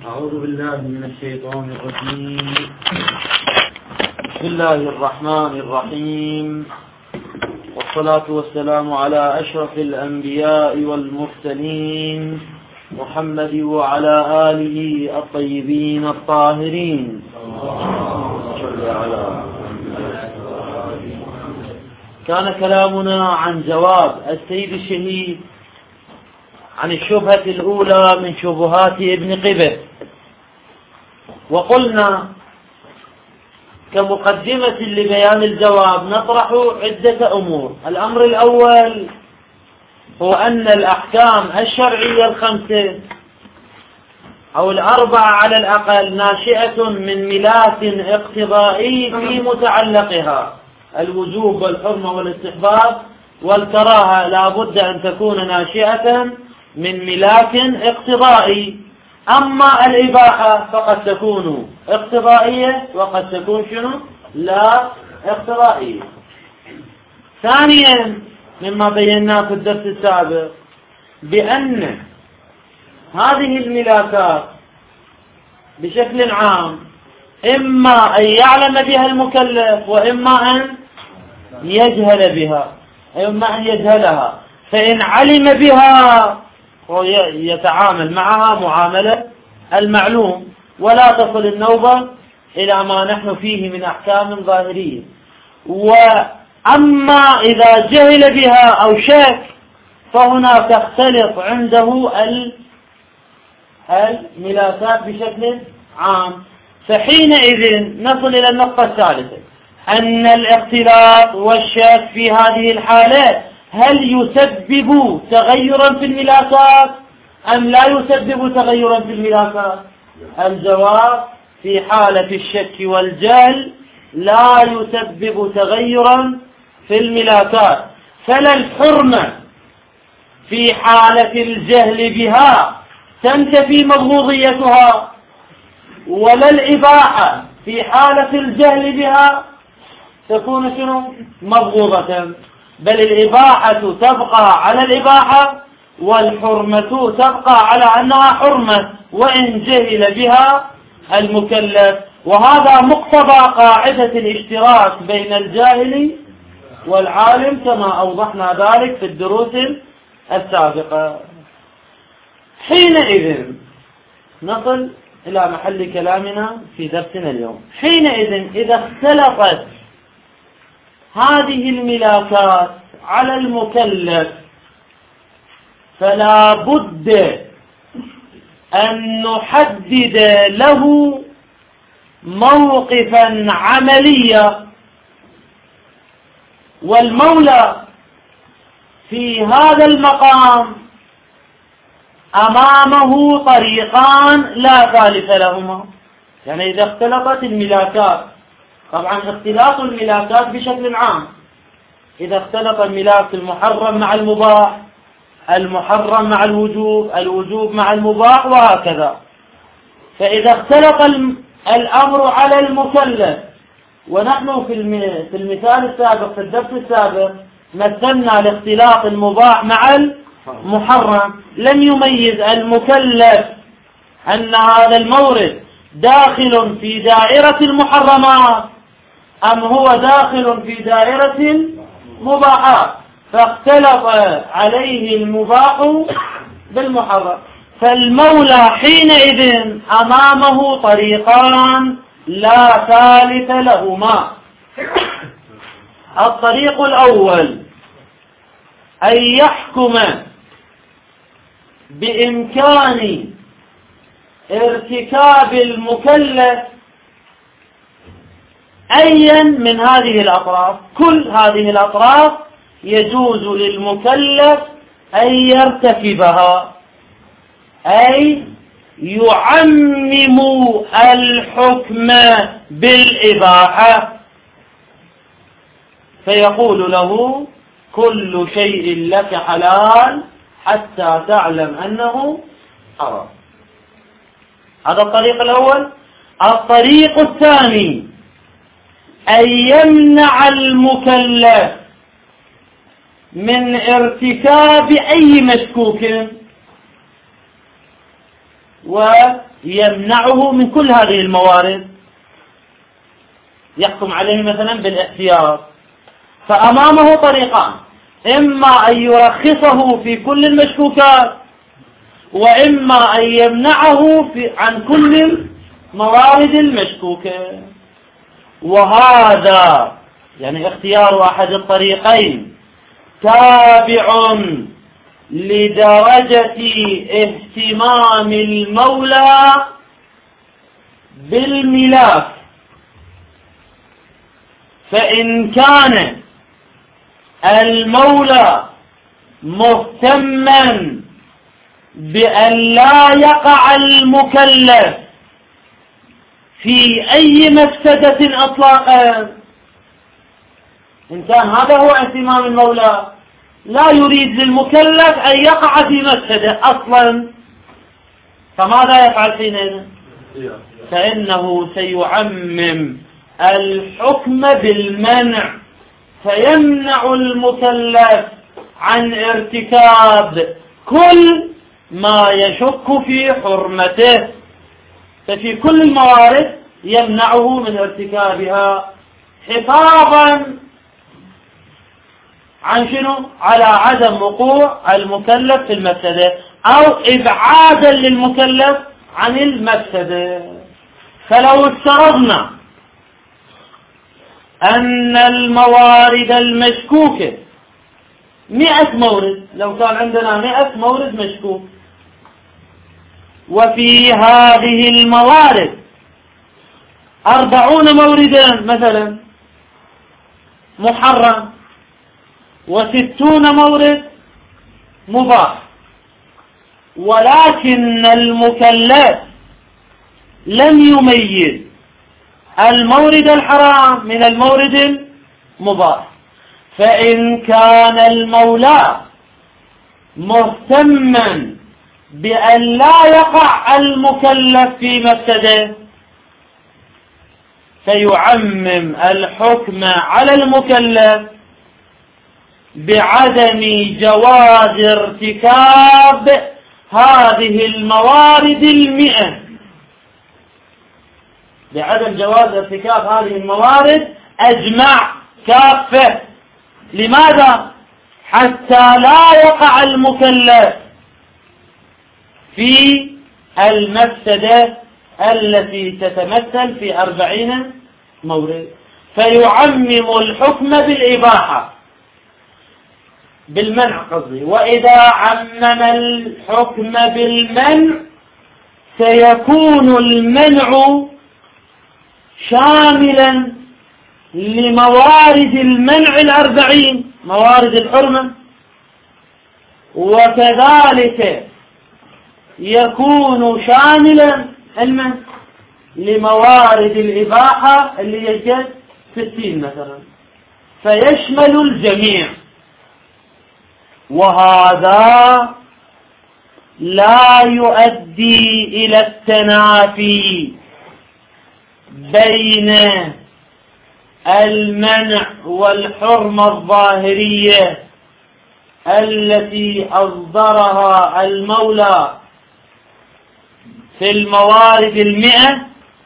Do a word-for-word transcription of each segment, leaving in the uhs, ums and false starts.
أعوذ بالله من الشيطان الرجيم. بسم الله الرحمن الرحيم، والصلاة والسلام على أشرف الأنبياء والمرسلين محمد وعلى آله الطيبين الطاهرين. كان كلامنا عن جواب السيد الشهيد عن الشبهة الأولى من شبهات ابن قبة، وقلنا كمقدمة لبيان الجواب نطرح عدة أمور. الأمر الأول هو أن الأحكام الشرعية الخمسة أو الأربعة على الأقل ناشئة من ملاك اقتضائي في متعلقها، الوجوب والحرمة والاستحباب والكراهة لا بد أن تكون ناشئة من ملاك اقتضائي. أما الإباحة فقد تكون اقتضائية وقد تكون شنو؟ لا اقتضائية. ثانيا مما بيناه في الدرس السابق بأن هذه الملاكات بشكل عام إما أن يعلم بها المكلف وإما أن يجهل بها، إما أن يجهلها. فإن علم بها يتعامل معها معاملة المعلوم ولا تصل النوبة إلى ما نحن فيه من أحكام ظاهرية. وأما إذا جهل بها أو شك فهنا تختلط عنده الملاكات بشكل عام. فحينئذ نصل إلى النقطة الثالثة، أن الاختلاط والشك في هذه الحالة هل يسبب تغيرا في الملاكات أم لا يسبب تغيرا في الملاكات؟ الجواب في حالة الشك والجهل لا يسبب تغيرا في الملاكات، فلا الحرمة في حالة الجهل بها تنتفي مبغوضيتها، ولا الإباحة في حالة الجهل بها تكون شنو؟ مبغوضة، بل الإباحة تبقى على الإباحة والحرمة تبقى على أنها حرمة وإن جهل بها المكلف. وهذا مقتضى قاعدة الاشتراك بين الجاهل والعالم كما أوضحنا ذلك في الدروس السابقة. حينئذ نصل إلى محل كلامنا في درسنا اليوم. حينئذ إذا اختلطت هذه الملاكات على المكلف فلا بد أن نحدد له موقفا عمليا، والمولى في هذا المقام أمامه طريقان لا ثالث لهما. يعني إذا اختلطت الملاكات، طبعا اختلاط الملاكات بشكل عام، إذا اختلط الملاك المحرم مع المباح، المحرم مع الوجوب، الوجوب مع المباح وهكذا. فإذا اختلط الأمر على المكلف، ونحن في المثال السابق في الدرس السابق مثلنا الاختلاط المباح مع المحرم، لم يميز المكلف أن هذا المورد داخل في دائرة المحرمات أم هو داخل في دائرة المباحات، فاختلط عليه المباح بالمحرم. فالمولى حينئذ أمامه طريقان لا ثالث لهما. الطريق الأول أن يحكم بإمكان ارتكاب المكلف أيا من هذه الأطراف، كل هذه الأطراف يجوز للمكلف أن يرتكبها، أي يعمم الحكم بالإباحة، فيقول له كل شيء لك حلال حتى تعلم أنه حرام. هذا الطريق الأول. الطريق الثاني أن يمنع المكلف من ارتكاب أي مشكوك يمنعه من كل هذه الموارد، يحكم عليه مثلا بالاحتياط. فأمامه طريقان: إما أن يرخصه في كل المشكوكات، وإما أن يمنعه في عن كل الموارد المشكوكة. وهذا يعني اختيار أحد الطريقين تابع لدرجة اهتمام المولى بالملاك. فإن كان المولى مهتما بأن لا يقع المكلف في أي مفسدة أطلاقا، إن كان هذا هو اهتمام المولى، لا يريد للمكلف أن يقع في مفسدة أصلا، فماذا يفعل حينئذ؟ فإنه سيعمم الحكم بالمنع، فيمنع المكلف عن ارتكاب كل ما يشك في حرمته، ففي كل الموارد يمنعه من ارتكابها حفاظا عن شنو؟ على عدم وقوع المكلف في المفسدة، أو إبعادا للمكلف عن المفسدة. فلو افترضنا أن الموارد المشكوكة مئة مورد، لو كان عندنا مئة مورد مشكوك، وفي هذه الموارد أربعون موردا مثلا محرم، وستون مورد مباح، ولكن المكلف لم يميز المورد الحرام من المورد المباح، فإن كان المولى مهتما بأن لا يقع المكلف في مفسده، فيعمم الحكم على المكلف بعدم جواز ارتكاب هذه الموارد المئة، بعدم جواز ارتكاب هذه الموارد أجمع كافة. لماذا؟ حتى لا يقع المكلف في المفسدة التي تتمثل في أربعين مورد، فيعمم الحكم بالإباحة، بالمنع قصدي. وإذا عمم الحكم بالمنع سيكون المنع شاملا لموارد المنع الأربعين، موارد الحرمة، وكذلك يكون شاملا علما لموارد الإباحة اللي يجد ستين مثلا، فيشمل الجميع. وهذا لا يؤدي إلى التنافي بين المنع والحرمة الظاهرية التي أصدرها المولى في الموارد المئة،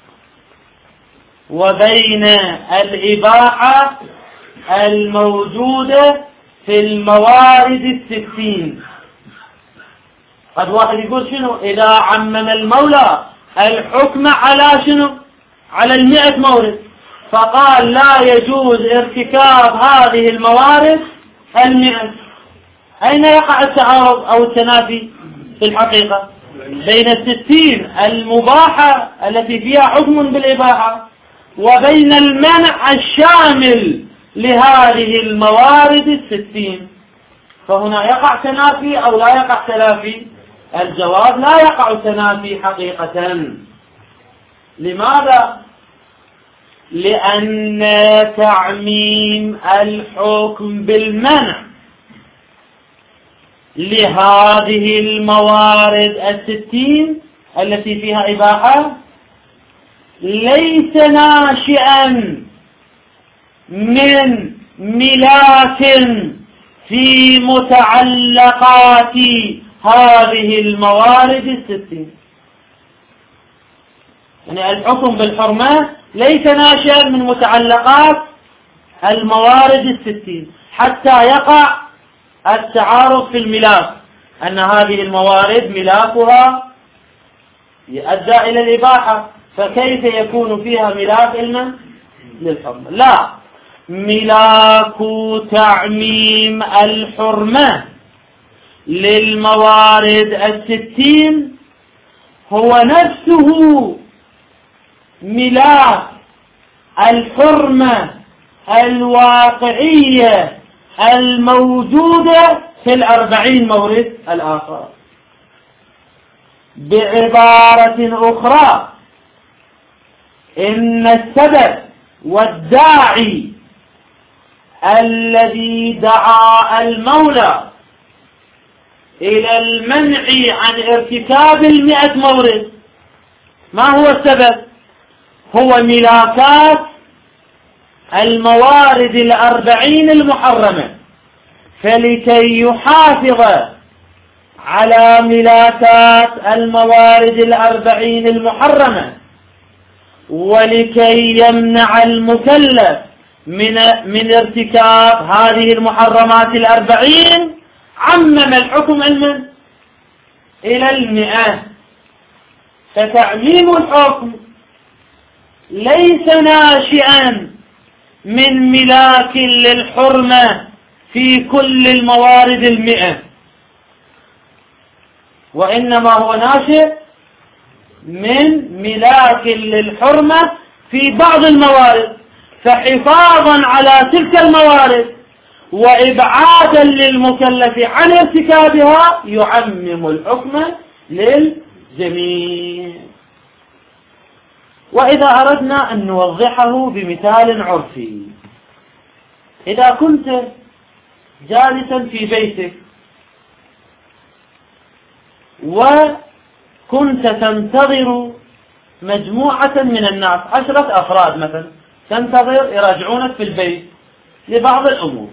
وبين الإباحة الموجودة في الموارد الستين. قد واحد يقول شنو؟ إذا عمم المولى الحكم على شنو؟ على المئة مورد، فقال لا يجوز ارتكاب هذه الموارد المئة، أين يقع التعارض أو التنافي في الحقيقة؟ بين الستين المباحة التي فيها حكم بالإباحة، وبين المنع الشامل لهذه الموارد الستين. فهنا يقع تنافي أو لا يقع تنافي؟ الجواب لا يقع تنافي حقيقة. لماذا؟ لأن تعميم الحكم بالمنع لهذه الموارد الستين التي فيها إباحة ليس ناشئا من ملاك في متعلقات هذه الموارد الستين، يعني الحكم بالحرمة ليس ناشئا من متعلقات الموارد الستين حتى يقع التعارض في الملاك، أن هذه الموارد ملاكها يؤدى إلى الإباحة، فكيف يكون فيها ملاك إلا للحرمة؟ لا، ملاك تعميم الحرمة للموارد الستين هو نفسه ملاك الحرمة الواقعية الموجودة في الأربعين مورد الآخر. بعبارة أخرى، إن السبب والداعي الذي دعا المولى إلى المنع عن ارتكاب المئة مورد، ما هو السبب؟ هو ملاكات الموارد الأربعين المحرمة، فلكي يحافظ على ملاكات الموارد الأربعين المحرمة ولكي يمنع المكلف من من ارتكاب هذه المحرمات الأربعين، عمم الحكم المن إلى المئة. فتعميم الحكم ليس ناشئا من ملاك للحرمة في كل الموارد المئة، وإنما هو ناشئ من ملاك للحرمة في بعض الموارد، فحفاظا على تلك الموارد وإبعادا للمكلف عن ارتكابها يعمم الحكم للجميع. وإذا أردنا أن نوضحه بمثال عرفي، إذا كنت جالسا في بيتك وكنت تنتظر مجموعة من الناس، عشرة أفراد مثلا، تنتظر يراجعونك في البيت لبعض الأمور،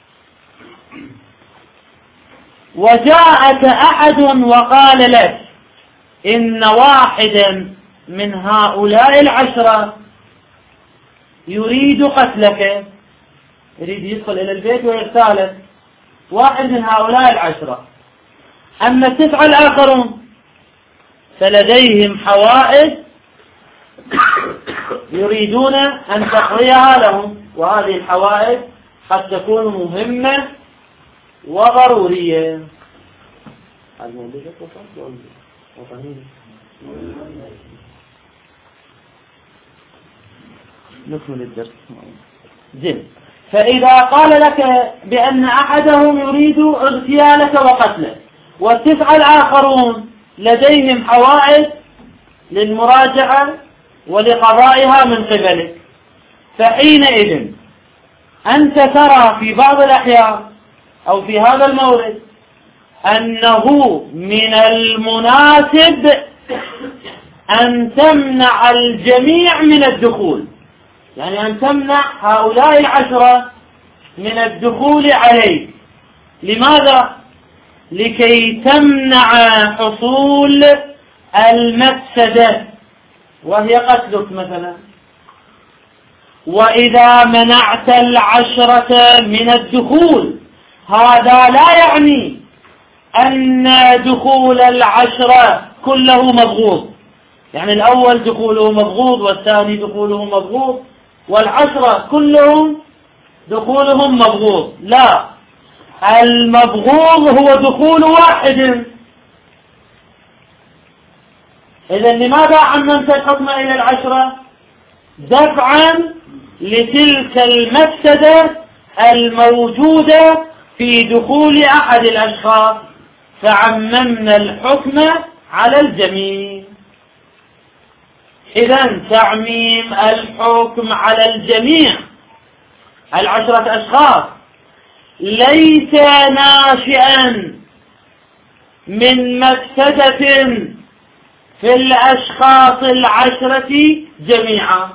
وجاءك أحد وقال لك إن واحدا من هؤلاء العشرة يريد قتلك، يريد يدخل إلى البيت ويغتالك، واحد من هؤلاء العشرة. أما التسعة الآخرون فلديهم حوائج يريدون أن تقضيها لهم، وهذه الحوائج قد تكون مهمة وضرورية. نكمل الدرس. زين. فإذا قال لك بأن أحدهم يريد اغتيالك وقتلك، والتسعة الآخرون لديهم حوائج للمراجعة ولقضائها من قبلك، فحينئذ أنت ترى في بعض الأحيان أو في هذا المورد أنه من المناسب أن تمنع الجميع من الدخول، يعني أن تمنع هؤلاء العشرة من الدخول عليه. لماذا؟ لكي تمنع حصول المفسدة وهي قتلك مثلا. وإذا منعت العشرة من الدخول، هذا لا يعني أن دخول العشرة كله مبغوض، يعني الأول دخوله مبغوض والثاني دخوله مبغوض والعشرة كلهم دخولهم مبغوض، لا، المبغوض هو دخول واحد. إذا لماذا عممت الحكم إلى العشرة؟ دفعا لتلك المفسدة الموجودة في دخول أحد الأشخاص، فعممنا الحكم على الجميع. إذا تعميم الحكم على الجميع العشرة أشخاص ليس ناشئا من مفسدة في الأشخاص العشرة جميعا،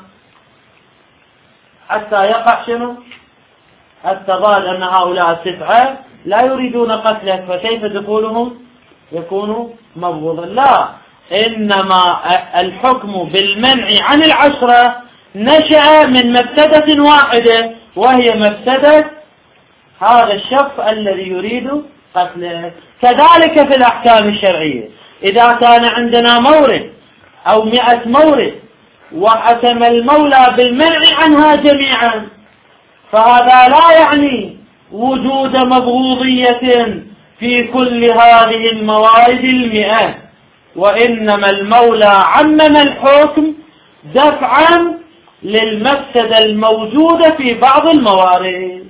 حتى يقع شنو؟ التضاد أن هؤلاء التسعة لا يريدون قتلك، فكيف دخولهم يكون مبغوضا؟ لا، إنما الحكم بالمنع عن العشرة نشأ من مفسدة واحدة، وهي مفسدة هذا الشخص الذي يريد قتله. كذلك في الأحكام الشرعية، إذا كان عندنا مورد أو مئة مورد وحكم المولى بالمنع عنها جميعا، فهذا لا يعني وجود مبغوضية في كل هذه الموارد المئة، وإنما المولى عمم الحكم دفعا للمفسدة الموجودة في بعض الموارد،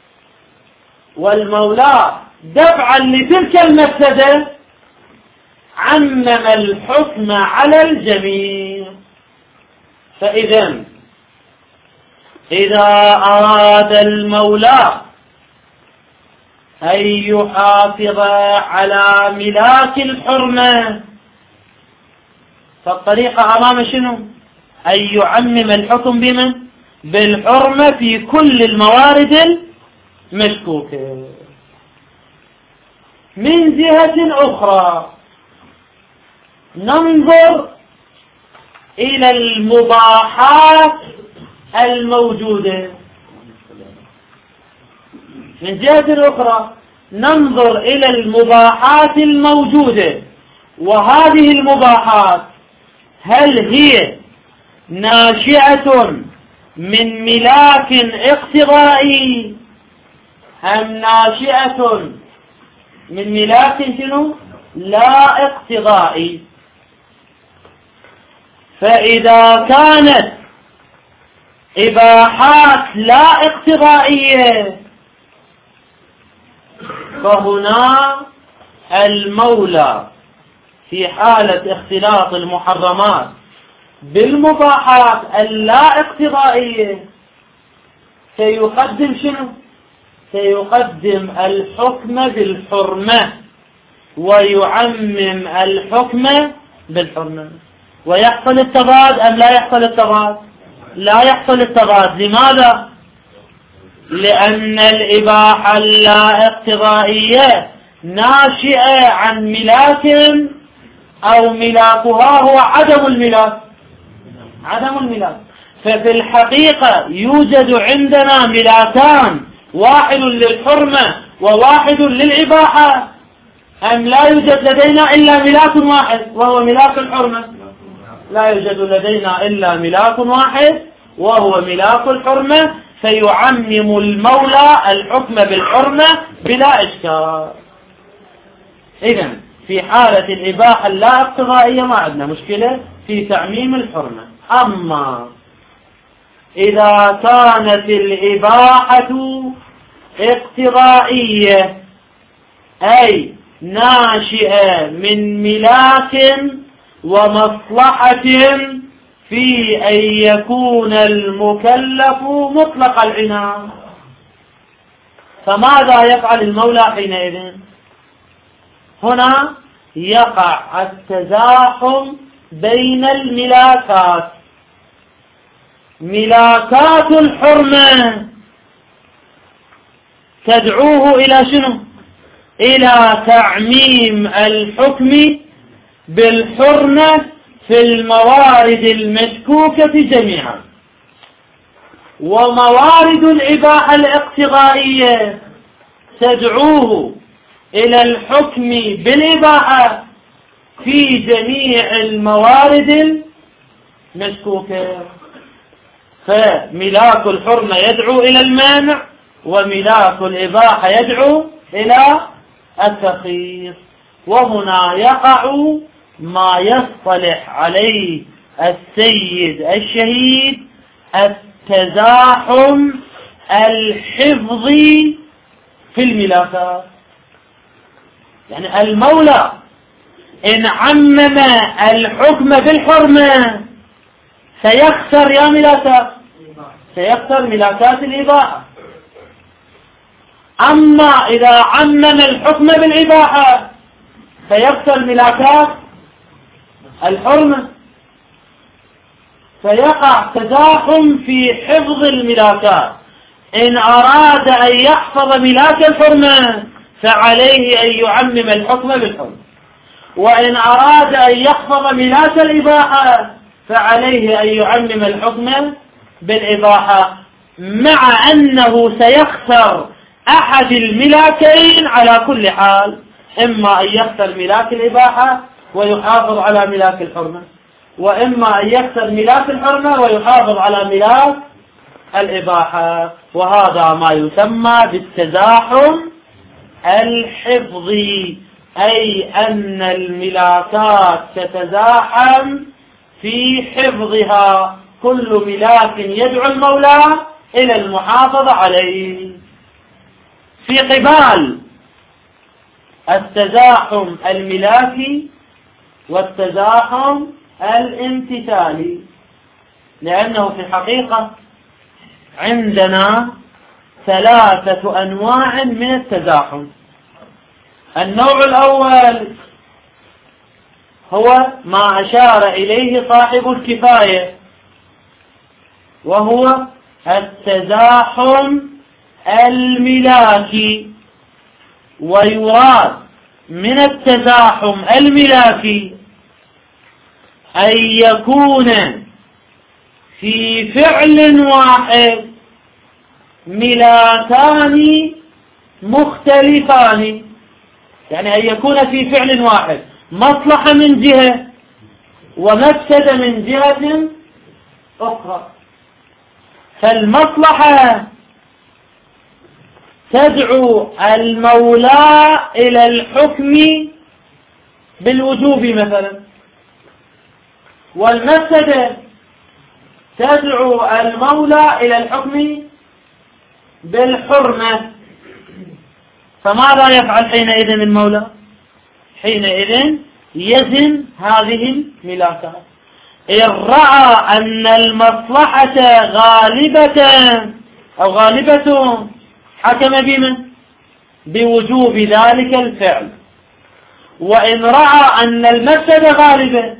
والمولى دفعا لتلك المفسدة عمم الحكم على الجميع. فإذا إذا أراد المولى أن يحافظ على ملاك الحرمة، فالطريقة أمام شنو؟ أن يعمم الحكم بمن؟ بالحرمة في كل الموارد المشكوكة. من جهة أخرى ننظر إلى المباحات الموجودة. من جهة أخرى ننظر إلى المباحات الموجودة، وهذه المباحات هل هي ناشئة من ملاك اقتضائي أم ناشئة من ملاك شنو؟ لا اقتضائي. فإذا كانت إباحات لا اقتضائية فهنا المولى في حالة اختلاط المحرمات بالمباحات اللا اقتضائية سيقدم شنو؟ سيقدم الحكم بالحرمة ويعمم الحكم بالحرمة، ويحصل التضاد أم لا يحصل التضاد؟ لا يحصل التضاد. لماذا؟ لأن الإباحة اللا اقتضائية ناشئة عن ملاك أو ملاكها هو عدم الملاك، عدم الملاك. ففي الحقيقة يوجد عندنا ملاكان، واحد للحرمة وواحد للإباحة، أم لا يوجد لدينا إلا ملاك واحد وهو ملاك الحرمة؟ لا يوجد لدينا إلا ملاك واحد وهو ملاك الحرمة، فيعمم المولى الحكم بالحرمة بلا إشكال. إذن في حالة الإباحة اللا اقتضائية ما عندنا مشكلة في تعميم الحرمة. أما إذا كانت الإباحة اقتضائية أي ناشئة من ملاك ومصلحة في أن يكون المكلف مطلق العنان، فماذا يفعل المولى حينئذ؟ هنا يقع التزاحم بين الملاكات. ملاكات الحرمة تدعوه إلى شنو؟ إلى تعميم الحكم بالحرمة في الموارد المشكوكة جميعا، وموارد الإباحة الاقتضائية تدعوه إلى الحكم بالإباحة في جميع الموارد المشكوكة. فملاك الحرمة يدعو إلى المانع، وملاك الإباحة يدعو إلى التخصيص. وهنا يقع ما يصطلح عليه السيد الشهيد التزاحم الحفظي في الملاكات. يعني المولى إن عمم الحكم بالحرمة سيخسر يا ملاكات، سيخسر ملاكات الإباحة. أما إذا عمم الحكم بالإباحة سيخسر ملاكات الحرمة، فيقع تزاحم في حفظ الملاكات. إن أراد أن يحفظ ملاك الحرمة فعليه أن يعمم الحكم بالحرمة، وإن أراد أن يخفض ملاك الإباحة فعليه أن يعمم الحكم بالإباحة، مع أنه سيخسر أحد الملاكين على كل حال، إما أن يخسر ملاك الإباحة ويحافظ على ملاك الحرمة، وإما أن يخسر ملاك الحرمة ويحافظ على ملاك الإباحة. وهذا ما يسمى بالتزاحم الحفظي، أي أن الملاكات تتزاحم في حفظها، كل ملاك يدعو المولى إلى المحافظة عليه. في قبال التزاحم الملاكي والتزاحم الامتثالي، لأنه في الحقيقة عندنا ثلاثة أنواع من التزاحم. النوع الأول هو ما أشار إليه صاحب الكفاية، وهو التزاحم الملاكي. ويراد من التزاحم الملاكي أن يكون في فعل واحد ملاكان مختلفان، يعني أن يكون في فعل واحد مصلحة من جهة ومفسدة من جهة أخرى. فالمصلحة تدعو المولى إلى الحكم بالوجوب مثلا، والمفسدة تدعو المولى إلى الحكم بالحرمة. فماذا يفعل حينئذ المولى؟ حينئذ يزن هذه الملاكات. إن رأى أن المصلحة غالبة أو غالبة حكم بمن؟ بوجوب ذلك الفعل. وإن رأى أن المفسدة غالبة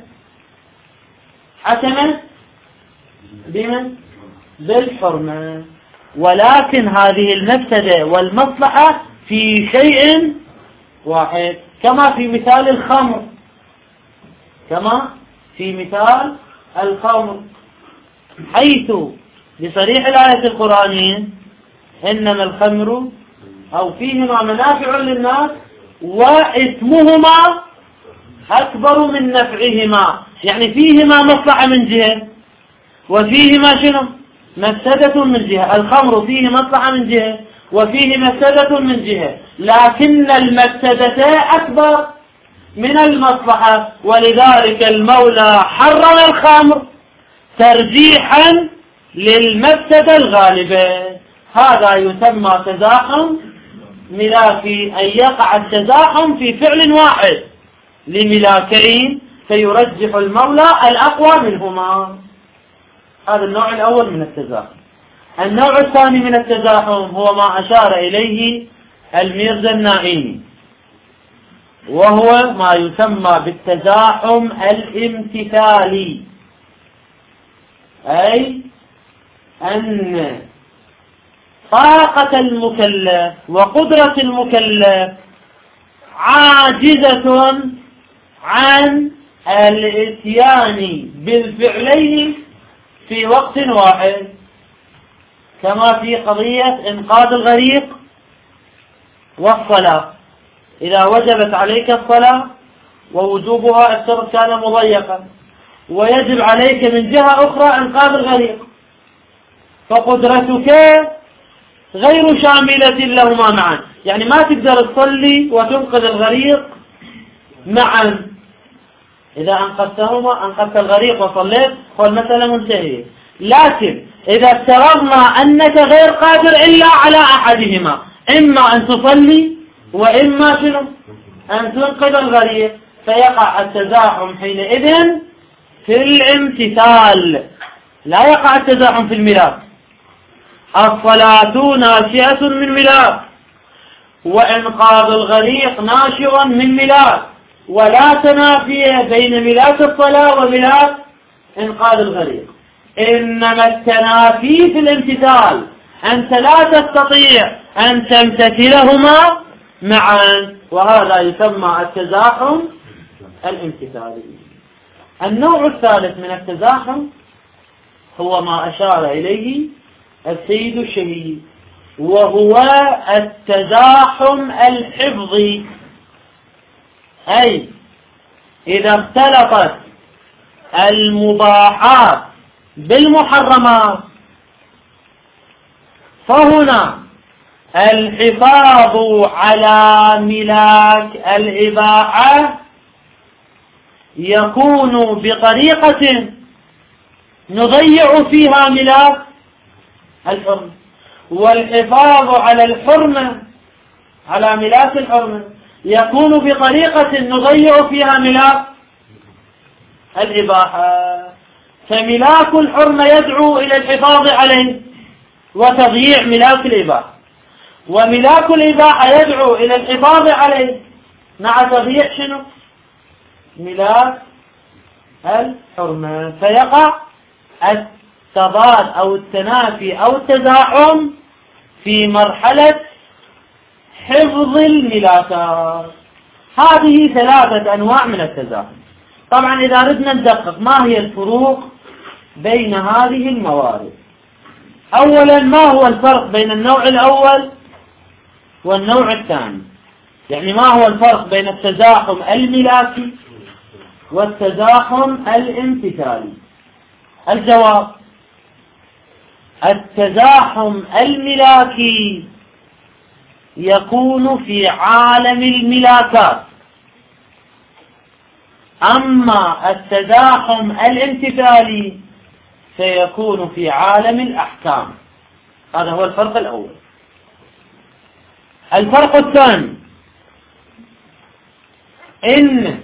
حكم بمن؟ بالحرمة. ولكن هذه المفسدة والمصلحة في شيء واحد، كما في مثال الخمر، كما في مثال الخمر، حيث بصريح الآية القرآنية إنما الخمر أو فيهما منافع للناس وإثمهما أكبر من نفعهما، يعني فيهما مصلحة من جهة وفيهما شنو؟ مفسدة من جهة. الخمر فيه مصلحة من جهة وفيه مفسدة من جهة، لكن المفسدة أكبر من المصلحة، ولذلك المولى حرم الخمر ترجيحا للمفسدة الغالبة. هذا يسمى تزاحم ملاكي، أن يقع التزاحم في فعل واحد لملاكين فيرجح المولى الأقوى منهما. هذا النوع الأول من التزاحم. النوع الثاني من التزاحم هو ما أشار إليه الميرزا النائمي، وهو ما يسمى بالتزاحم الامتثالي، أي أن طاقة المكلف وقدرة المكلف عاجزة عن الاتيان بالفعلين في وقت واحد، كما في قضية إنقاذ الغريق والصلاة. إذا وجبت عليك الصلاة ووجوبها الشرط كان مضيقا، ويجب عليك من جهة أخرى إنقاذ الغريق، فقدرتك غير شاملة لهما معا، يعني ما تقدر تصلي وتنقذ الغريق معا. إذا أنقذتهما أنقذت الغريق وصليت والمسألة منتهية. لكن إذا افترضنا أنك غير قادر إلا على أحدهما، إما أن تصلي وإما شنو؟ أن تنقذ الغريق، فيقع التزاحم حينئذ في الامتثال، لا يقع التزاحم في الملاك. الصلاة ناشئة من ملاك، وإنقاذ الغريق ناشئ من ملاك، ولا تنافي بين ملاك الصلاة وملاك إنقاذ الغريق، إنما التنافي في الامتثال. أنت لا تستطيع أن تمتثلهما معا، وهذا يسمى التزاحم الامتثالي. النوع الثالث من التزاحم هو ما أشار إليه السيد الشهيد، وهو التزاحم الحفظي، أي إذا اختلطت المباحات بالمحرمات فهنا الحفاظ على ملاك الإباحة يكون بطريقة نضيع فيها ملاك الحرمة، والحفاظ على الحرمة على ملاك الحرمة يكون بطريقة نضيع فيها ملاك الإباحة. فملاك الحرمة يدعو إلى الحفاظ عليه وتضييع ملاك الإباحة، وملاك الإباحة يدعو إلى الحفاظ عليه مع تضييع شنو؟ ملاك الحرمة. فيقع التضاد أو التنافي أو التزاحم في مرحلة حفظ الملاكات. هذه ثلاثة أنواع من التزاحم. طبعا إذا ردنا ندقق ما هي الفروق بين هذه الموارد. أولا، ما هو الفرق بين النوع الأول والنوع الثاني؟ يعني ما هو الفرق بين التزاحم الملاكي والتزاحم الامتثالي؟ الجواب: التزاحم الملاكي يكون في عالم الملاكات، أما التزاحم الامتثالي سيكون في عالم الأحكام. هذا هو الفرق الأول. الفرق الثاني: إن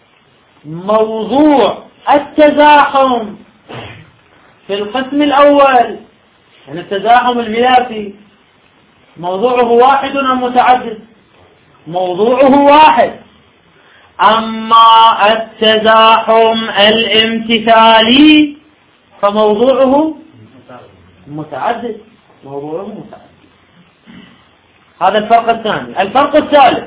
موضوع التزاحم في القسم الأول، يعني التزاحم الملاكي، موضوعه واحد أم متعدد؟ موضوعه واحد. أما التزاحم الامتثالي فموضوعه متعدد، موضوعه متعدد. هذا الفرق الثاني. الفرق الثالث: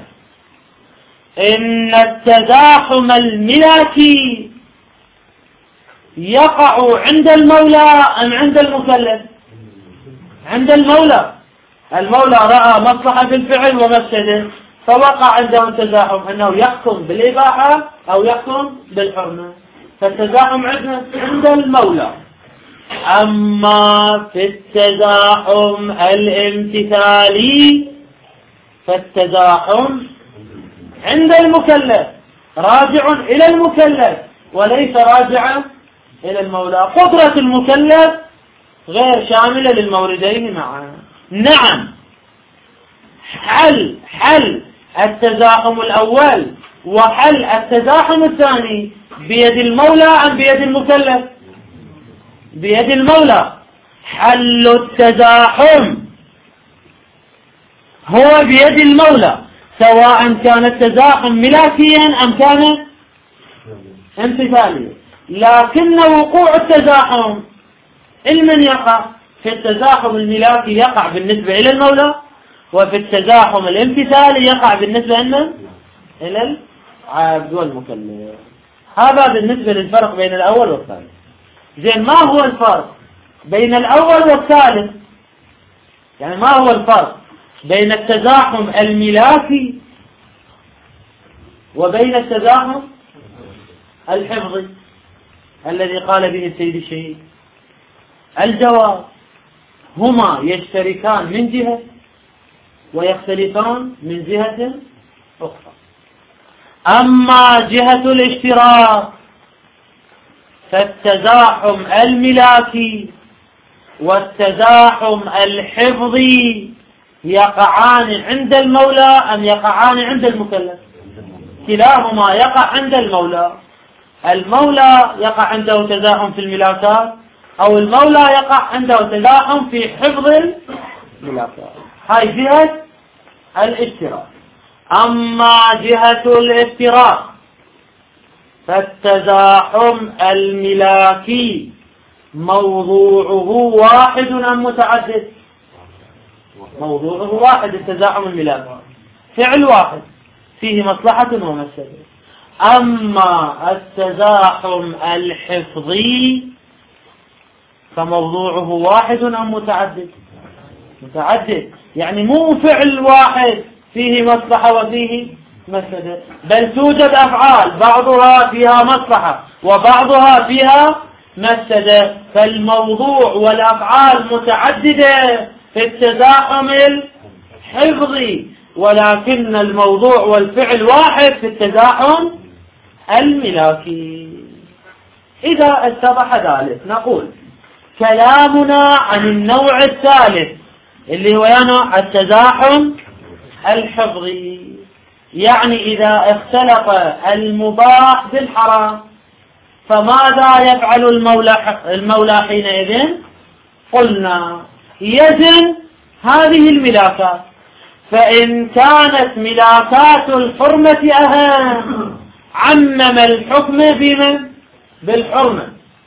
إن التزاحم الملاكي يقع عند المولى أم عند المكلف؟ عند المولى. المولى رأى مصلحة في الفعل ومفسده فوقع عنده التزاحم، أنه يحكم بالإباحة أو يحكم بالحرمة. فالتزاحم عندنا عند المولى. أما في التزاحم الامتثالي فالتزاحم عند المكلف، راجع إلى المكلف وليس راجعا إلى المولى. قدرة المكلف غير شاملة للموردين معا. نعم، حل حل التزاحم الأول وحل التزاحم الثاني بيد المولى أم بيد المكلف؟ بيد المولى. حل التزاحم هو بيد المولى، سواء كان التزاحم ملاكيا أم كان امتثاليا. لكن وقوع التزاحم لمن يقع؟ في التزاحم الملاكي يقع بالنسبة إلى المولى، وفي التزاحم الامتثالي يقع بالنسبة لنا إلى العبد والمكلف. هذا بالنسبة للفرق بين الأول والثالث. زين، ما هو الفرق بين الأول والثالث؟ يعني ما هو الفرق بين التزاحم الملاكي وبين التزاحم الحفظي الذي قال به السيد الشهيد؟ الجواب: هما يشتركان من جهة ويختلفان من جهة أخرى. أما جهة الاشتراك فالتزاحم الملاكي والتزاحم الحفظي يقعان عند المولى أم يقعان عند المكلف؟ كلاهما يقع عند المولى. المولى يقع عنده تزاحم في الملاكات، أو المولى يقع عنده تزاحم في حفظ الملاكات. هاي جهة الاشتراك. أما جهة الافتراق فالتزاحم الملاكي موضوعه واحد أم متعدد؟ موضوعه واحد. التزاحم الملاكي فعل واحد فيه مصلحة ومفسدة. أما التزاحم الحفظي فموضوعه واحد أم متعدد؟ متعدد، يعني مو فعل واحد فيه مصلحة وفيه مفسدة، بل توجد أفعال بعضها فيها مصلحة وبعضها فيها مفسدة، فالموضوع والأفعال متعددة في التزاحم الحفظي، ولكن الموضوع والفعل واحد في التزاحم الملاكي. إذا اتضح ذلك نقول كلامنا عن النوع الثالث اللي هو يعني التزاحم الحفظي، يعني إذا اختلط المباح بالحرام فماذا يفعل المولى, المولى حينئذ؟ قلنا يزن هذه الملاكات، فإن كانت ملاكات الحرمة أهم عمم الحكم بمن؟ بالحرمة.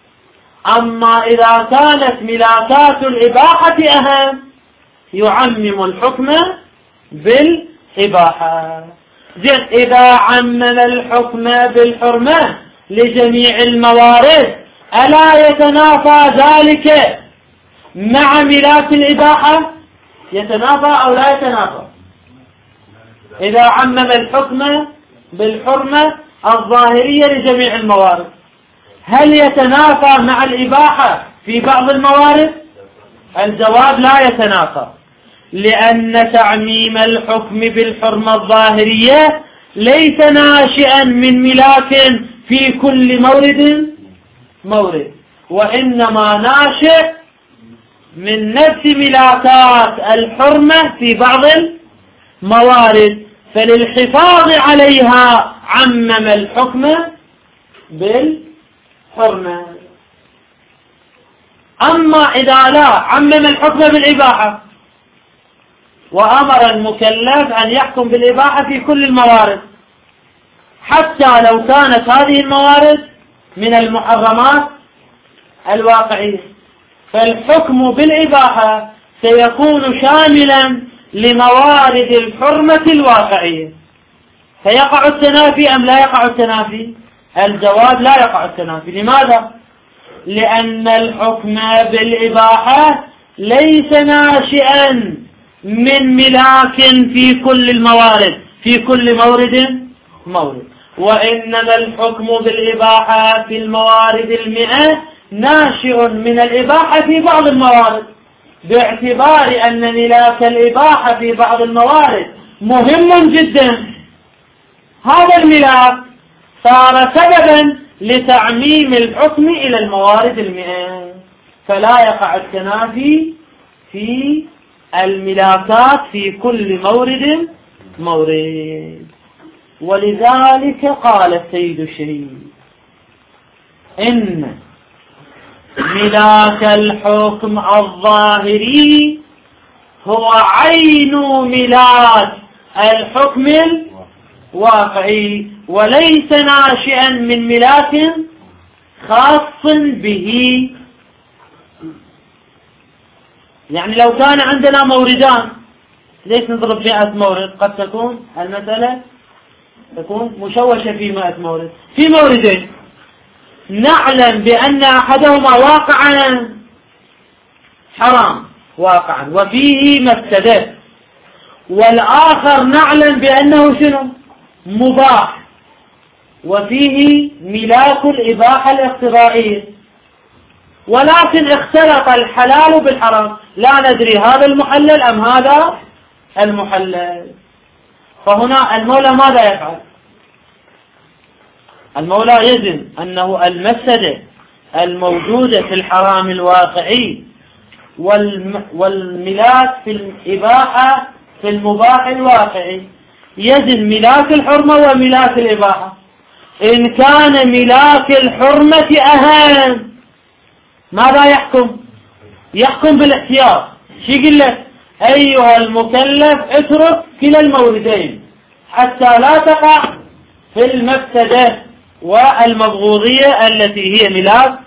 أما إذا كانت ملاكات الإباحة أهم يعمم الحكم بالإباحة. زين، إذا عمم الحكم بالحرمة لجميع الموارد ألا يتنافى ذلك مع ملاك الإباحة؟ يتنافى أو لا يتنافى؟ إذا عمم الحكم بالحرمة الظاهرية لجميع الموارد هل يتنافى مع الإباحة في بعض الموارد؟ الجواب لا يتنافى، لأن تعميم الحكم بالحرمة الظاهرية ليس ناشئا من ملاك في كل مورد مورد، وإنما ناشئ من نفس ملاكات الحرمة في بعض الموارد، فللحفاظ عليها عمم الحكم بالحرمة. أما إذا لا عمم الحكم بالإباحة وأمر المكلف أن يحكم بالإباحة في كل الموارد حتى لو كانت هذه الموارد من المحرمات الواقعية، فالحكم بالإباحة سيكون شاملا لموارد الحرمة الواقعية، فيقع التنافي أم لا يقع التنافي؟ الجواب لا يقع التنافي. لماذا؟ لأن الحكم بالإباحة ليس ناشئا من ملاك في كل الموارد في كل مورد مورد، وإنما الحكم بالإباحة في الموارد المئة ناشئ من الإباحة في بعض الموارد، باعتبار أن ملاك الإباحة في بعض الموارد مهم جدا. هذا الملاك صار سببا لتعميم الحكم إلى الموارد المئة، فلا يقع التنافي في الملاكات في كل مورد مورد. ولذلك قال السيد الشريف إن ملاك الحكم الظاهري هو عين ملاك الحكم الواقعي وليس ناشئا من ملاك خاص به. يعني لو كان عندنا موردان، ليش نضرب مئة مورد؟ قد تكون المسألة تكون مشوشة في مئة مورد. في موردين نعلم بأن أحدهما واقعا حرام واقعا وفيه مفسدة، والآخر نعلم بأنه شنو؟ مباح وفيه ملاك الإباحة الاقتضائية، ولكن اختلط الحلال بالحرام، لا ندري هذا المحلل أم هذا المحلل. فهنا المولى ماذا يفعل؟ المولى يزن أنه المفسدة الموجودة في الحرام الواقعي والملاك في الإباحة في المباح الواقعي، يزن ملاك الحرمة وملاك الإباحة. إن كان ملاك الحرمة أهم ماذا يحكم؟ يحكم بالاحتياط. شو يقول لك؟ أيها المكلف اترك كلا الموردين حتى لا تقع في المفسدة والمبغوضية التي هي ملاك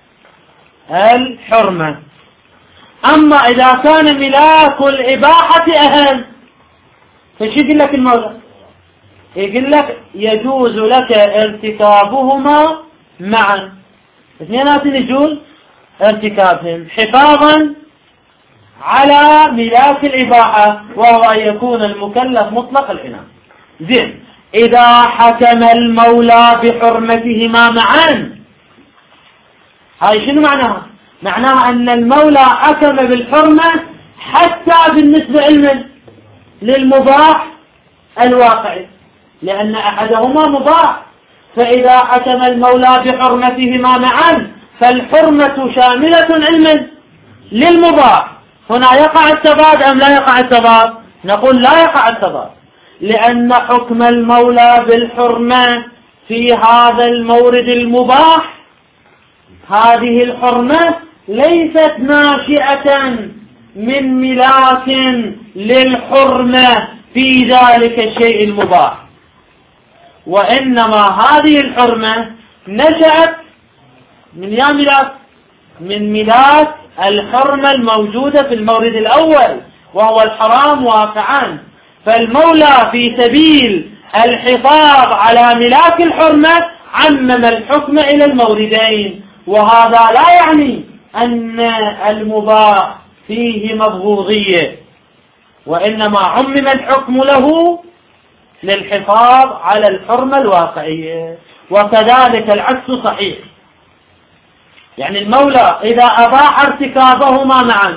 الحرمة. أما إذا كان ملاك الإباحة أهم فشو يقول لك المولى؟ يقول لك يجوز لك ارتكابهما معا، اثنينات يجوز ارتكابهم حفاظا على ملاك الإباحة، وهو أن يكون المكلف مطلق العنان. زين، إذا حكم المولى بحرمتهما معا، هاي شنو معناها؟ معناها أن المولى حكم بالحرمة حتى بالنسبة لمن؟ للمباح الواقعي، لأن أحدهما مباح. فإذا حكم المولى بحرمتهما معا فالحرمة شاملة علما للمباح. هنا يقع التضاد أم لا يقع التضاد؟ نقول لا يقع التضاد، لأن حكم المولى بالحرمة في هذا المورد المباح، هذه الحرمة ليست ناشئة من ملاك للحرمة في ذلك الشيء المباح، وإنما هذه الحرمة نشأت من يا ملاك من ملاك الحرمة الموجودة في المورد الأول وهو الحرام واقعا. فالمولى في سبيل الحفاظ على ملاك الحرمة عمم الحكم إلى الموردين، وهذا لا يعني أن المباح فيه مبغوضية، وإنما عمم الحكم له للحفاظ على الحرمة الواقعية. وكذلك العكس صحيح، يعني المولى إذا أباح ارتكابهما معا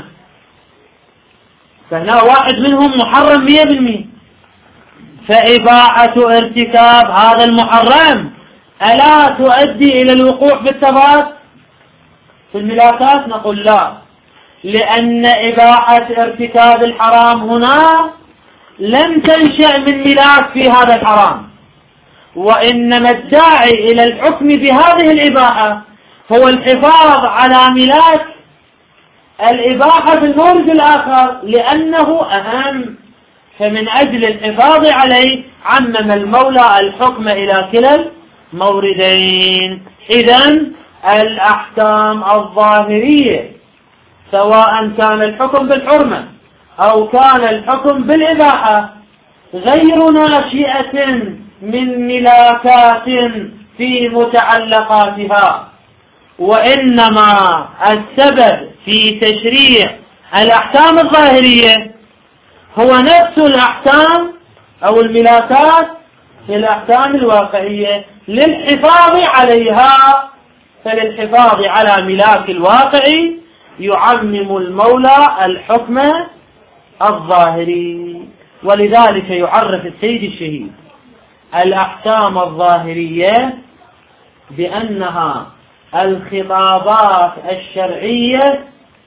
فهنا واحد منهم محرم مية بالمية، فإباحة ارتكاب هذا المحرم ألا تؤدي إلى الوقوع في التضاد في الملاكات؟ نقول لا، لأن إباحة ارتكاب الحرام هنا لم تنشأ من ملاك في هذا الحرام، وإنما الداعي إلى الحكم بهذه الإباحة هو الحفاظ على ملاك الإباحة في المورد الآخر لأنه أهم. فمن أجل الحفاظ عليه عمم المولى الحكم إلى كلا الموردين. إذن الأحكام الظاهرية سواء كان الحكم بالحرمة أو كان الحكم بالإباحة غير ناشئة من ملاكات في متعلقاتها، وإنما السبب في تشريع الأحكام الظاهرية هو نفس الأحكام أو الملاكات في الأحكام الواقعية للحفاظ عليها. فللحفاظ على ملاك الواقعي يعمم المولى الحكم الظاهري. ولذلك يعرف السيد الشهيد الأحكام الظاهرية بأنها الخطابات الشرعية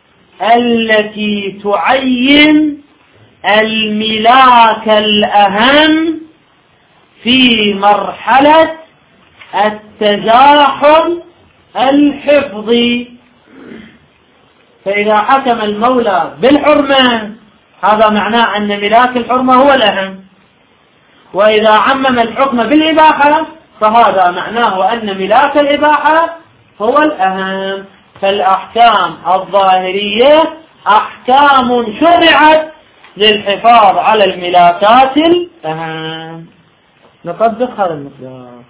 التي تعين الملاك الأهم في مرحلة التزاحم الحفظي. فإذا حكم المولى بالحرمة هذا معناه أن ملاك الحرمة هو الأهم، وإذا عمم الحكم بالإباحة فهذا معناه أن ملاك الإباحة هو الأهم. فالأحكام الظاهرية أحكام شرعت للحفاظ على الملاكات الأهم. نطبق هذا المقدار.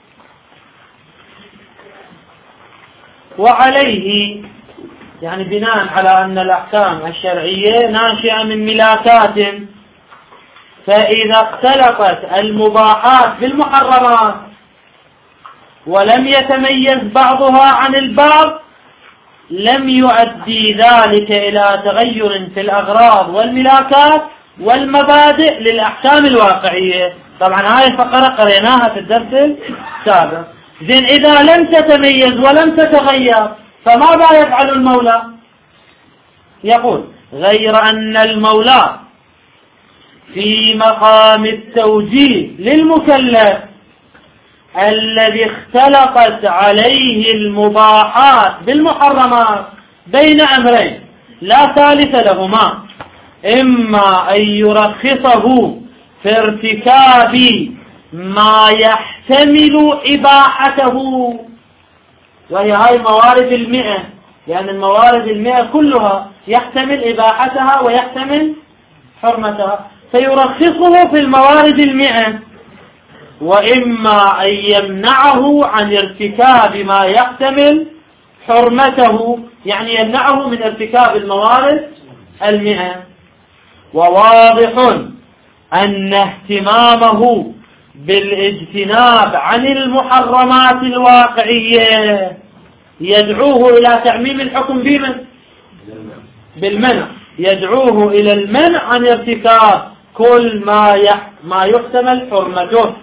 وعليه يعني بناء على أن الأحكام الشرعية ناشئة من ملاكات، فإذا اختلطت المباحات بالمحرمات ولم يتميز بعضها عن البعض لم يؤدي ذلك إلى تغير في الأغراض والملاكات والمبادئ للأحكام الواقعية. طبعا هاي الفقرة قريناها في الدرس السابق. زين، إذا لم تتميز ولم تتغير فماذا يفعل المولى؟ يقول غير أن المولى في مقام التوجيه للمكلف الذي اختلطت عليه المباحات بالمحرمات بين أمرين لا ثالث لهما، إما أن يرخصه في ارتكاب ما يحتمل إباحته، وهي هاي موارد المئة، لأن الموارد المئة كلها يحتمل إباحتها ويحتمل حرمتها، فيرخصه في الموارد المئة وإما أن يمنعه عن ارتكاب ما يحتمل حرمته، يعني يمنعه من ارتكاب الموارد المئة. وواضح أن اهتمامه بالاجتناب عن المحرمات الواقعية يدعوه إلى تعميم الحكم بمن؟ بالمنع، يدعوه إلى المنع عن ارتكاب كل ما ما يحتمل حرمته،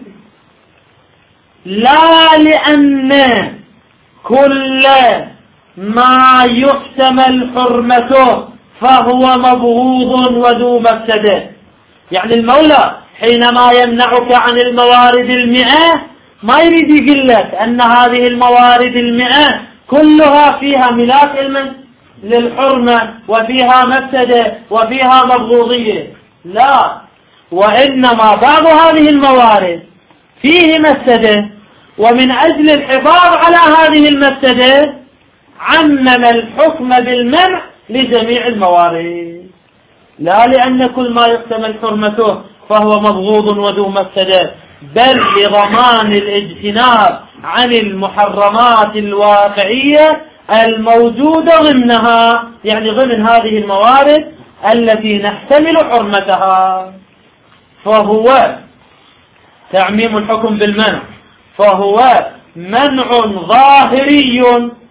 لا لأن كل ما يحتمل حرمته فهو مبغوض وذو مفسدة. يعني المولى حينما يمنعك عن الموارد المئة ما يريد يقول لك أن هذه الموارد المئة كلها فيها ملاك المن للحرمة وفيها مفسدة وفيها مبغوضية، لا، وإنما بعض هذه الموارد فيه مفسدة، ومن أجل الحفاظ على هذه المفسدة عمم الحكم بالمنع لجميع الموارد، لا لأن كل ما يحتمل حرمته فهو مبغوض وذو مفسدة، بل لضمان الاجتناب عن المحرمات الواقعية الموجودة ضمنها، يعني ضمن هذه الموارد التي نحتمل حرمتها. فهو تعميم الحكم بالمنع، فهو منع ظاهري.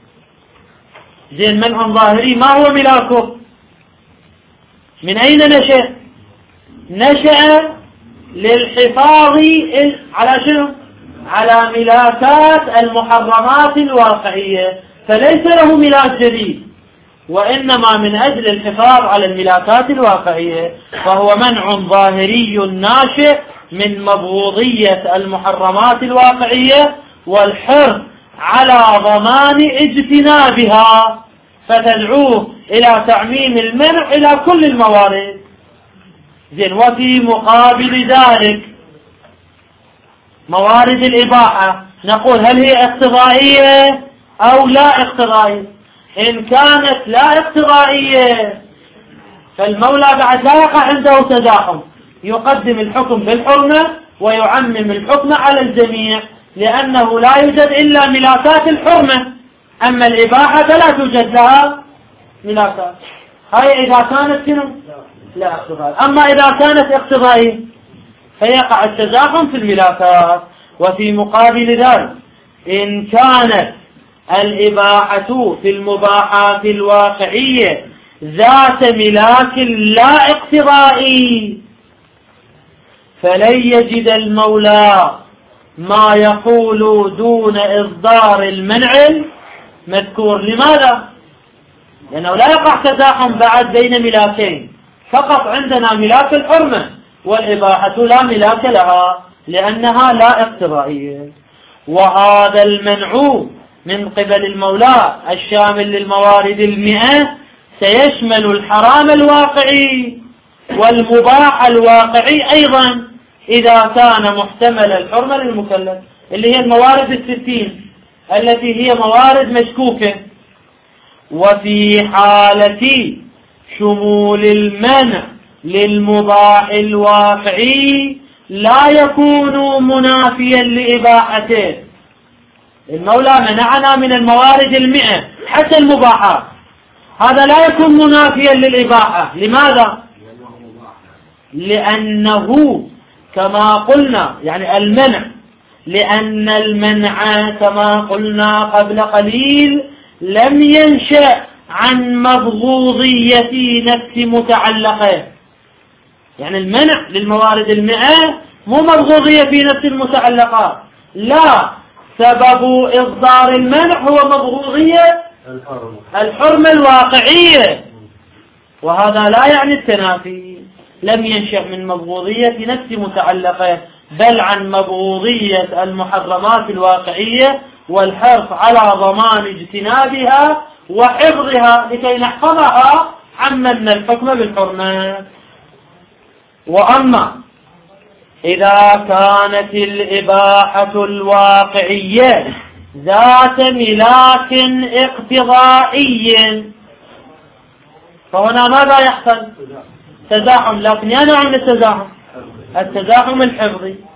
زين، منع ظاهري ما هو ملاكه؟ من أين نشأ؟ نشأ للحفاظ على شنو؟ على ملاكات المحرمات الواقعية، فليس له ملاك جديد، وإنما من أجل الحفاظ على الملاكات الواقعية، فهو منع ظاهري ناشئ من مبغوضية المحرمات الواقعية والحرص على ضمان اجتنابها، فتدعوه إلى تعميم المنع إلى كل الموارد. زين، وفي مقابل ذلك موارد الإباحة نقول هل هي اقتضائية أو لا اقتضائية؟ إن كانت لا اقتضائية فالمولى بعد لا يقع عنده تزاحم، يقدم الحكم بالحرمة ويعمم الحكم على الجميع، لأنه لا يوجد إلا ملاكات الحرمة، أما الإباحة فلا توجد لها ملاكات. هاي إذا كانت شنو؟ لا اقتضائية. أما إذا كانت اقتضائية فيقع التزاحم في الملاكات. وفي مقابل ذلك إن كانت الإباحة في المباحات الواقعية ذات ملاك لا اقتضائي فلن يجد المولى ما يقول دون إصدار المنع المذكور. لماذا؟ لأنه لا يقع تزاحم بعد بين ملاكين، فقط عندنا ملاك الحرمة، والإباحة لا ملاك لها لأنها لا اقتضائية. وهذا المنع من قبل المولى الشامل للموارد المئة سيشمل الحرام الواقعي والمباح الواقعي أيضا إذا كان محتمل الحرمة للمكلف، اللي هي الموارد الستين التي هي موارد مشكوكة. وفي حالة شمول المنع للمباح الواقعي لا يكون منافيا لإباحته. المولى منعنا من الموارد المئة حتى المباحات، هذا لا يكون منافيا للإباحة. لماذا؟ لأنه كما قلنا يعني المنع، لأن المنع كما قلنا قبل قليل لم ينشأ عن مبغوضية نفس متعلقة. يعني المنع للموارد المئة مو مبغوضية في نفس المتعلقات، لا، سبب إصدار المنع هو مبغوضية الحرمة الواقعية، وهذا لا يعني التنافي. لم ينشأ من مبغوضية نفس متعلقة بل عن مبغوضية المحرمات الواقعية والحرص على ضمان اجتنابها وحفظها لكي نحفظها عممنا الحكم بالحرمة. وأما إذا كانت الإباحة الواقعية ذات ملاك اقتضائي فهنا ماذا يحصل؟ تزاحم، لكن يا نوع من التزاحم؟ التزاحم الحفظي.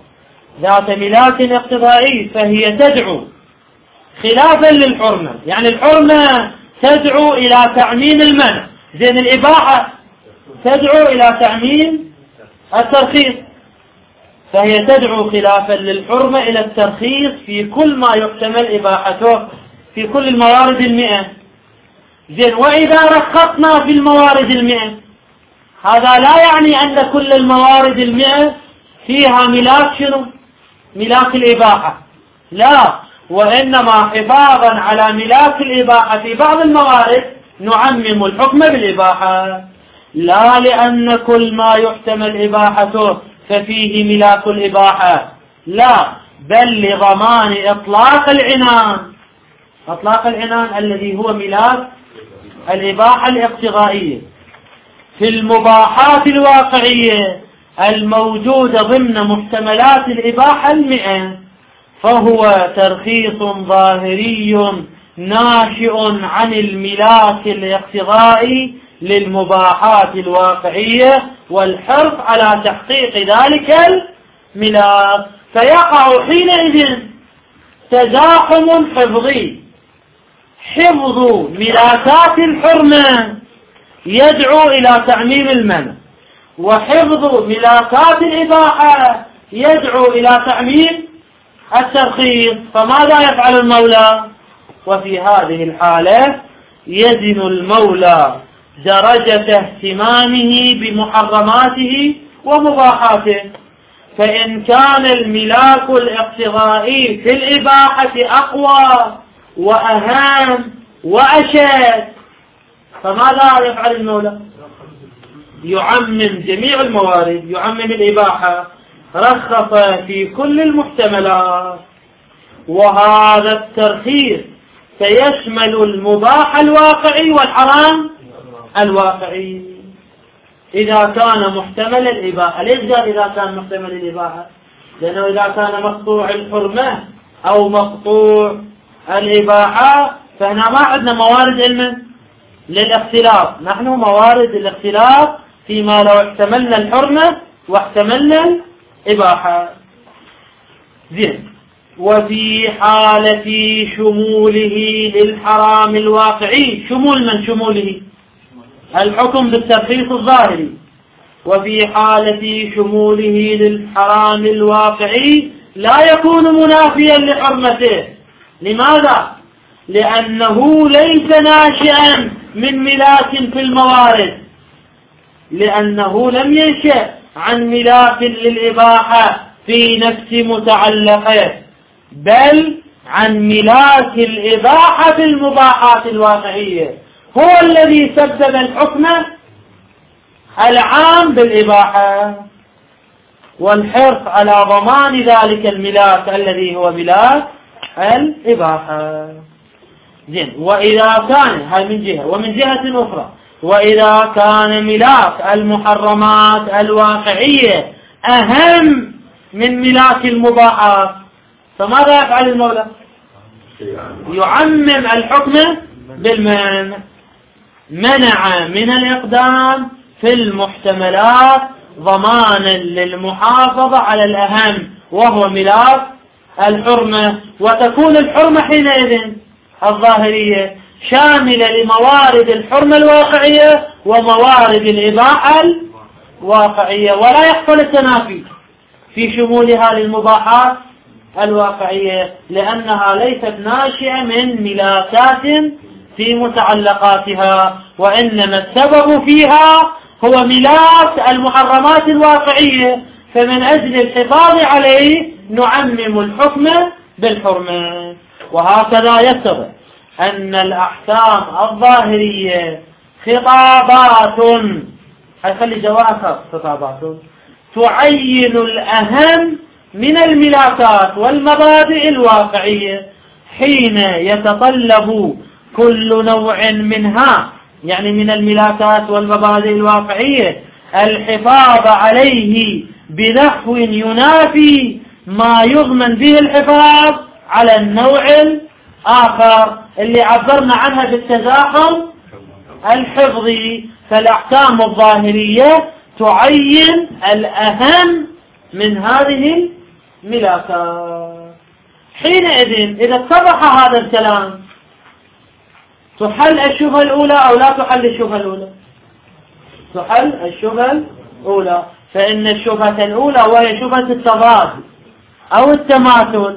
ذات ملاك اقتضائي فهي تدعو خلافا للحرمة، يعني الحرمة تدعو إلى تعميم المنع، زين الإباحة تدعو إلى تعميم الترخيص، فهي تدعو خلافا للحرمة إلى الترخيص في كل ما يحتمل إباحته في كل الموارد المئة. زين، وإذا رخصنا في الموارد المئة هذا لا يعني أن كل الموارد المئة فيها ملاك شنو؟ ملاك الإباحة، لا، وإنما حفاظا على ملاك الإباحة في بعض الموارد نعمم الحكم بالإباحة، لا لأن كل ما يحتمل إباحته ففيه ملاك الإباحة، لا، بل لضمان إطلاق العنان، إطلاق العنان الذي هو ملاك الإباحة الاقتضائية في المباحات الواقعية الموجودة ضمن محتملات الإباحة المئة، فهو ترخيص ظاهري ناشئ عن الملاك الاقتضائي للمباحات الواقعية والحرص على تحقيق ذلك الملاك، فيقع حينئذ تزاحم حفظي، حفظ ملاكات الحرمة يدعو إلى تعميم المنع، وحفظ ملاكات الإباحة يدعو إلى تعميم الترخيص، فماذا يفعل المولى؟ وفي هذه الحالة يزن المولى درجة اهتمامه بمحرماته ومباحاته، فإن كان الملاك الاقتضائي في الإباحة أقوى وأهم وأشد فماذا يفعل المولى؟ يعمم جميع الموارد، يعمم الإباحة، رخص في كل المحتملات، وهذا الترخيص سيشمل المباح الواقعي والحرام الواقعي إذا كان محتمل الإباحة. ليش قال إذا كان محتمل الإباحة؟ لأنه إذا كان مقطوع الحرمة أو مقطوع الإباحة فهنا ما عندنا موارد علما للاختلاف، نحن موارد الاختلاف فيما لو احتملنا الحرمة واحتملنا الإباحة. زين، وفي حالة شموله للحرام الواقعي، شمول من شموله؟ الحكم بالترخيص الظاهري. وفي حالة شموله للحرام الواقعي لا يكون منافيا لحرمته. لماذا؟ لأنه ليس ناشئا من ملاك في الموارد، لأنه لم ينشأ عن ملاك للإباحة في نفس متعلقه، بل عن ملاك الإباحة في المباحات الواقعية، هو الذي سبب الحكم العام بالإباحة والحرص على ضمان ذلك الملاك الذي هو ملاك الإباحة. زين، وإذا كان، هاي من جهة، ومن جهة أخرى وإذا كان ملاك المحرمات الواقعية أهم من ملاك المباحات فماذا يفعل المولى؟ يعمم الحكم بالمنع، منع من الإقدام في المحتملات ضمانا للمحافظة على الأهم وهو ملاك الحرمة، وتكون الحرمة حينئذ الظاهرية شاملة لموارد الحرمة الواقعية وموارد الإباحة الواقعية، ولا يحصل التنافي في شمولها للمباحات الواقعية لأنها ليست ناشئة من ملاكات في متعلقاتها، وإنما السبب فيها هو ملاك المحرمات الواقعية، فمن أجل الحفاظ عليه نعمم الحكم بالحرمة. وهكذا يتضح أن الأحكام الظاهرية خطابات، هيخلي جواها خطابات تعين الأهم من الملاكات والمبادئ الواقعية حين يتطلب كل نوع منها، يعني من الملاكات والمبادئ الواقعية، الحفاظ عليه بنحو ينافي ما يضمن به الحفاظ على النوع الآخر اللي عبرنا عنها بالتزاحم الحفظي. فالأحكام الظاهرية تعين الأهم من هذه ملاكات. حينئذ إذا اتضح هذا الكلام تحل الشبهة الأولى أو لا تحل الشبهة الأولى؟ تحل الشبهة الأولى، فإن الشبهة الأولى وهي شبهة التضاد أو التماثل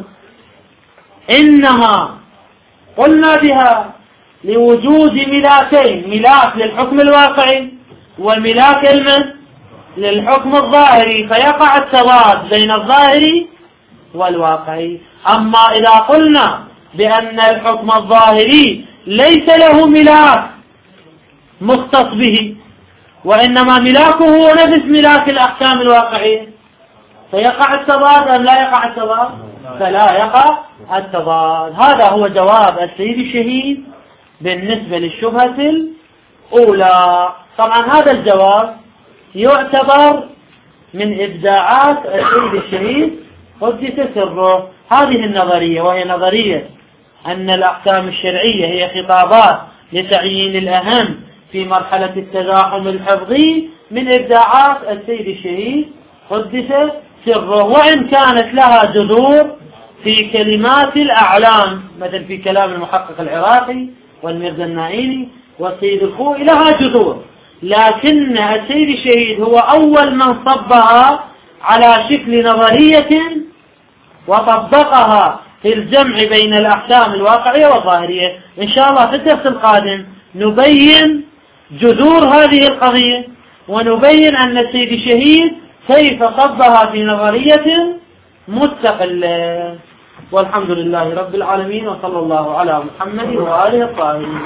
إنما قلنا بها لوجود ملاكين، ملاك للحكم الواقعي وملاك المس للحكم الظاهري، فيقع التضاد بين الظاهري والواقعي. أما إذا قلنا بأن الحكم الظاهري ليس له ملاك مختص به وإنما ملاكه هو نفس ملاك الأحكام الواقعية، فيقع التضاد أم لا يقع التضاد؟ فلا يقع التضاد. هذا هو جواب السيد الشهيد بالنسبة للشبهة الأولى. طبعا هذا الجواب يعتبر من إبداعات السيد الشهيد قدس سره. هذه النظرية وهي نظرية أن الأحكام الشرعية هي خطابات لتعيين الأهم في مرحلة التزاحم الحفظي، من إبداعات السيد الشهيد قدس سره، وإن كانت لها جذور في كلمات الأعلام مثل في كلام المحقق العراقي والميرزا النائيني والسيد الخوئي لها جذور، لكن السيد الشهيد هو أول من صبها على شكل نظرية وطبقها في الجمع بين الأحكام الواقعية والظاهرية. إن شاء الله في الدرس القادم نبين جذور هذه القضية ونبين أن السيد الشهيد كيف صبها في نظرية مستقلة. والحمد لله رب العالمين، وصلى الله على محمد وآله الطاهرين.